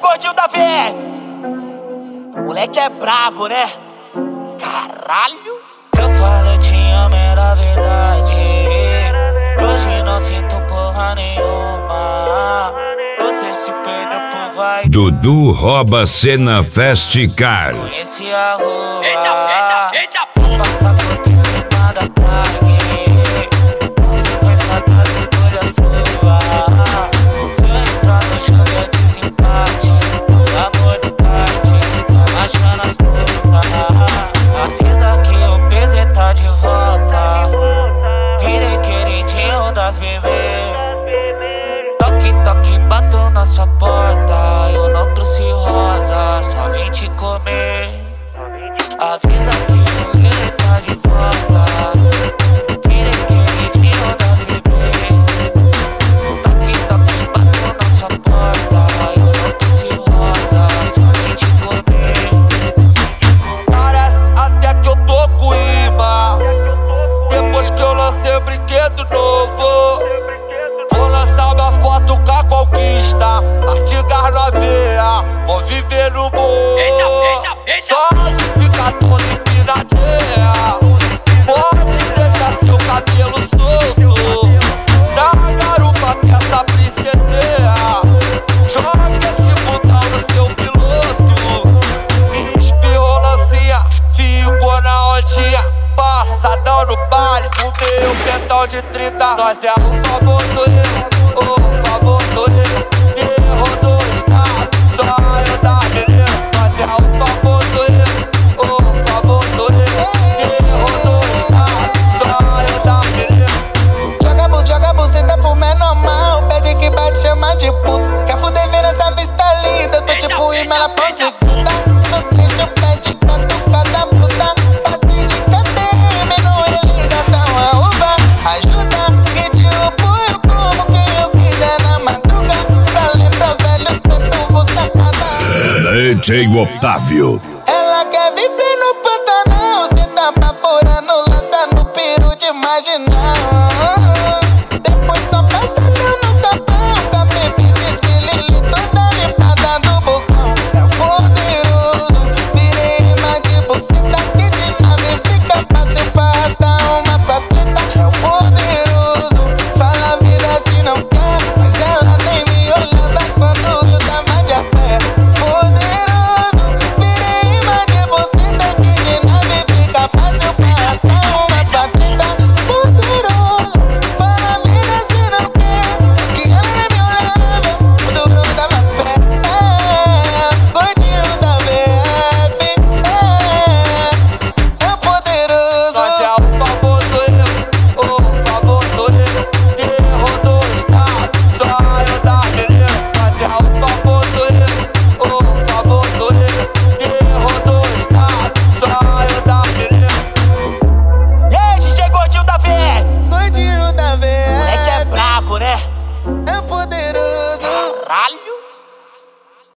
gordinho da veta. Moleque é brabo, né? Caralho. Se eu falo eu te amo, era verdade. Hoje não sinto porra nenhuma. Você se perdeu por vai. Dudu rouba cena Festicar. Conheci a rua. Eita, Passa por cima da tarde. Consequência das escolhas suas. Se eu entrar no jogo é desempate. Amor de tarde, só achando as putas. Avisa que o PZ tá de volta. Virei queridinho das bebês. Toque, toque, bato na sua porta. Eu não trouxe rosa, só vim te comer. Avisa que o PZ tá de volta. Virei queridinho das bebês. Toque, toque, bato na sua porta. Eu não trouxe rosa, só vim te comer. Parece até que eu tô com imã. Depois que eu lancei o brinquedo novo, vou lançar uma foto com a conquista. Artigas na veia, vou viver no morro. Só de ficar todo empinadinha. Pode deixar seu cabelo solto na garupa que essa princesinha. Joga esse botão no seu piloto. Espirrou lancinha, ficou na ondinha. Passadão no baile, com meu pentão de 30. Nós é o famoso eu, o famoso eu. Terror do estado, só eu da menina. Nós é o famoso eu, o famoso eu. Terror do estado, só eu da menina. Joga buceta pro menor mal. Pede que bate, chama de puta. Quer fuder, vira essa vista linda. Tô tipo imã na prosseguida. No trecho pede catucada puta. Passe de KTM no Elisa, dá uma uva. Ajuda, que de apoio como quem eu quiser na madruga. Pra lembrar os velhos tempos, vou sacar da... DJ Otávio.